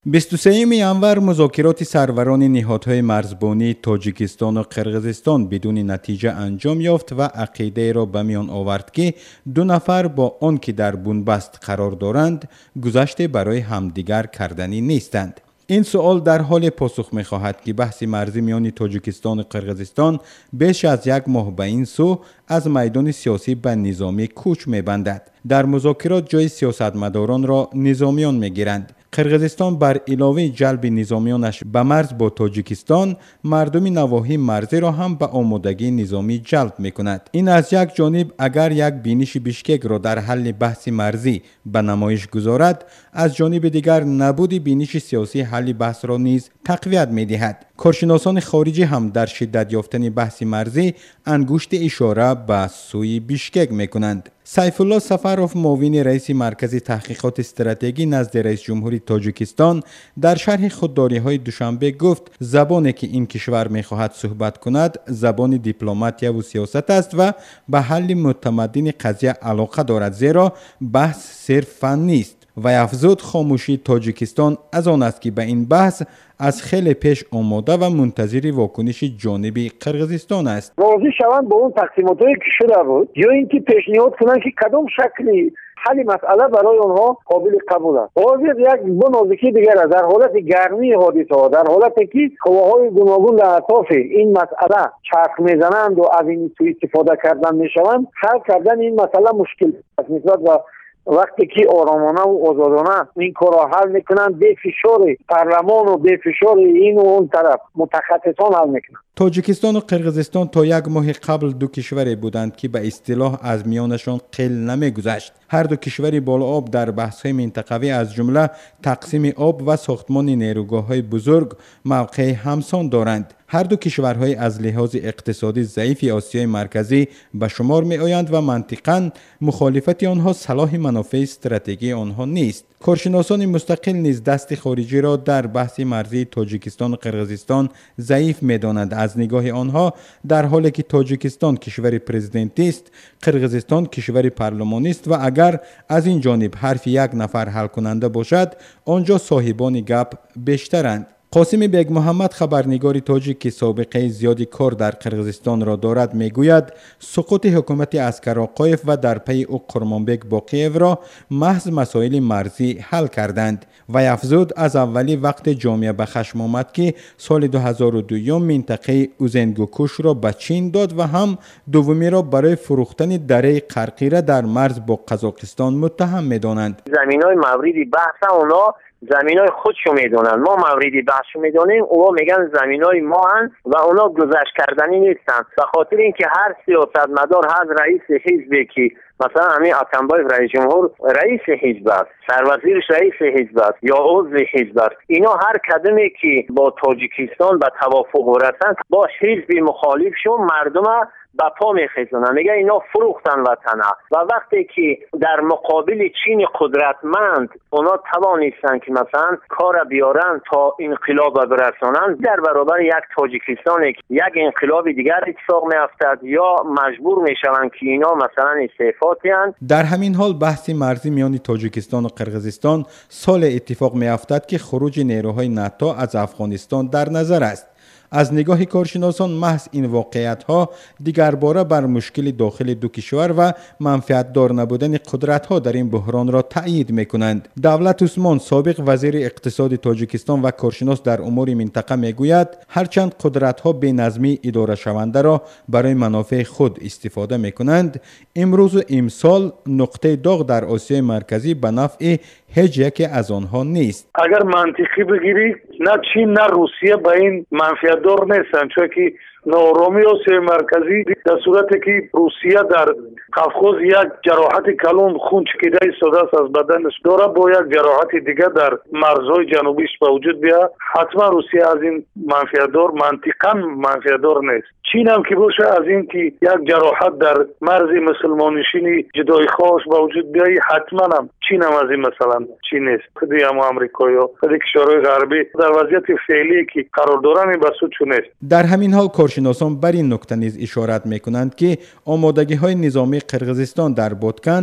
23 ینور مذاکرات سروران نهادهای مرزبانی تاجیکستان و قرقیزستان بدون نتیجه انجام یافت و عقیده را به میان آورد که دو نفر با آنکه در بنبست قرار دارند گذشته برای همدیگر کردنی نیستند. این سوال در حال پاسخ می خواهد که بحث مرزی میان تاجیکستان و قرقیزستان بیش از یک ماه به این سو از میدان سیاسی به نظامی کوچ می بندد. در مذاکرات جای سیاستمداران را نظامیان می گیرند. قرقیزستان بر علاوه جلب نظامیانش به مرز با تاجیکستان، مردم نواحی مرزی را هم به آمادگی نظامی جلب می کند. این از یک جانب اگر یک بینش بیشکک را در حل بحث مرزی به نمایش گذارد، از جانب دیگر نبود بینش سیاسی حل بحث را نیز تقویت می دهد. کارشناسان خارجی هم در شدت یافتن بحث مرزی انگشت اشاره به سوی بیشکک می کنند. سیف الله سفروف، معاون رئیس مرکز تحقیقات استراتژی نزد رئیس جمهوری تاجیکستان، در شرح خودداری‌های دوشنبه گفت زبانی که این کشور می‌خواهد صحبت کند زبان دیپلماتیا و سیاست است و به حل متمدن قضیه علاقه دارد، زیرا بحث صرف فن نیست. و افزود خاموشی تاجیکستان از آن است که به این بحث از خیلی پیش آماده و منتظر واکنش جانبی قرقیزستان است. راضی شوند با اون تقسیماتی که شده بود یا اینکه پیشنهاد کنند که کدام شکلی حل مسئله برای آنها قابل قبول است. حاضر یک نازکی دیگر است. در حالت گرمی حادثه ها، در حالتی که قواهای گوناگون در اطراف این مسئله چرخ میزنند و از این سوء استفاده کردن میشوند، حل کردن این مسئله مشکل است. نسبت به وقتی که آرامانه و آزادانه این کار را حل میکنند، به فشار پارلمان و به فشار این و اون طرف متخصصان حل میکنند. تاجیکستان و قرقیزستان تا یک ماه قبل دو کشوری بودند که به اصطلاح از میانشان قل نمیگذشت. هر دو کشور بالا آب در بحث‌های منطقوی از جمله تقسیم آب و ساختمان نیروگاه‌های بزرگ موقع همسان دارند. هر دو کشورهای از لحاظ اقتصادی ضعیف آسیای مرکزی به شمار می آیند و منطقاً مخالفت آنها صلاح منافع استراتژی آنها نیست. کارشناسان مستقل نیز دست خارجی را در بحث مرزی تاجیکستان و قرقیزستان ضعیف می دانند. از نگاه آنها در حالی که تاجیکستان کشور پرزیدنتی است، قرقیزستان کشور پارلمانی است و اگر از این جانب حرف یک نفر حل کننده باشد، آنجا صاحبان گپ بیشترند. قاسم بیگ محمد، خبرنگار تاجیک که سابقه زیادی کار در قرقیزستان را دارد، میگوید سقوط حکومت اسکر آقایف و در پی او قرمانبک باقیف را محض مسائل مرزی حل کردند. و افزود از اولی وقت جامعه به خشم آمد که سال 2002 منطقه اوزنگوکوش را به چین داد و هم دومی را برای فروختن دره قرقیره در مرز با قزاقستان متهم می‌دانند. زمین‌های موردی بحث اونا زمینای خودشو میدونن، ما موردی بحثو میدونیم، اونا میگن زمینای ما هست و اونا گذشت کردنی نیستن. به خاطر اینکه هر سیاستمدار، هر رئیس حزبی که مثلا همین اتنبایف رئیس جمهور رئیس حزب است، سروزیرش رئیس حزب است یا عضو حزب است، اینا هر کدومی که با تاجیکستان به توافق رسند با حزب مخالفشون مردم با پا میخیزونن، میگه اینا فروختن وطنه. و وقتی که در مقابل چین قدرتمند اونا توانستن که مثلا کار بیارن تا انقلاب برسونن، در برابر یک تاجیکستان یک انقلاب دیگر اتفاق میافتد یا مجبور میشوند که اینا مثلا استعفاتی هستند. در همین حال بحث مرزی میان تاجیکستان و قرقیزستان سال اتفاق میافتد که خروج نیروهای ناتو از افغانستان در نظر است. از نگاه کارشناسان محض این واقعیت ها دیگر باره بر مشکل داخل دو کشور و منفعت دار نبودن قدرت ها در این بحران را تأیید می کنند. دولت عثمان، سابق وزیر اقتصاد تاجیکستان و کارشناس در امور منطقه می گوید هرچند قدرت ها به نظمی اداره شونده را برای منافع خود استفاده می کنند، امروز و امسال نقطه داغ در آسیای مرکزی به نفع هیچ یکی از آنها نیست. اگر منطقی بگیری، نه چین نه روسیه به این منفعت دار نیستن، چون که نارامی آسیای مرکزی در صورتی که روسیه در قفقاز یک جراحت کلان خون چکیده ایستاده است از بدنش داره، با یک جراحت دیگه در مرزهای جنوبیش به وجود بیا، حتما روسیه از این منفعت دار منطقاً منفعت دار نیست. چین هم که باشه از این که یک جراحت در مرز مسلمانشینی جدای خواهش به وجود بیایی، حتما هم چین هم از این مثلا چین نیست. خودی هم آمریکا یا خودی کشورهای غربی در وضعیت فعلی که قرار دارن این بسود چون نیست. در همین حال کارشناسان بر این نکته نیز اشارت میکنند که آمادگی های نظامی قرقیزستان در بادکند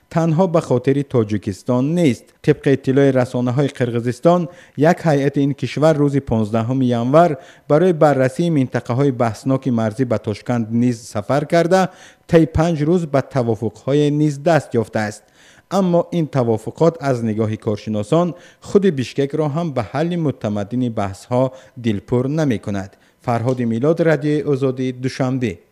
تنها به خاطر تاجیکستان نیست. طبق اطلاع رسانه‌های قرقیزستان، یک هیئت این کشور روز 15 ینور برای بررسی منطقه‌های بحثناک مرزی به تاشکند نیز سفر کرده، طی 5 روز به توافق‌های نیز دست یافته است. اما این توافقات از نگاه کارشناسان خود بیشکک را هم به حل متمدن بحث‌ها دلپر نمی‌کند. فرهاد میلاد، رادیو آزادی، دوشنبه.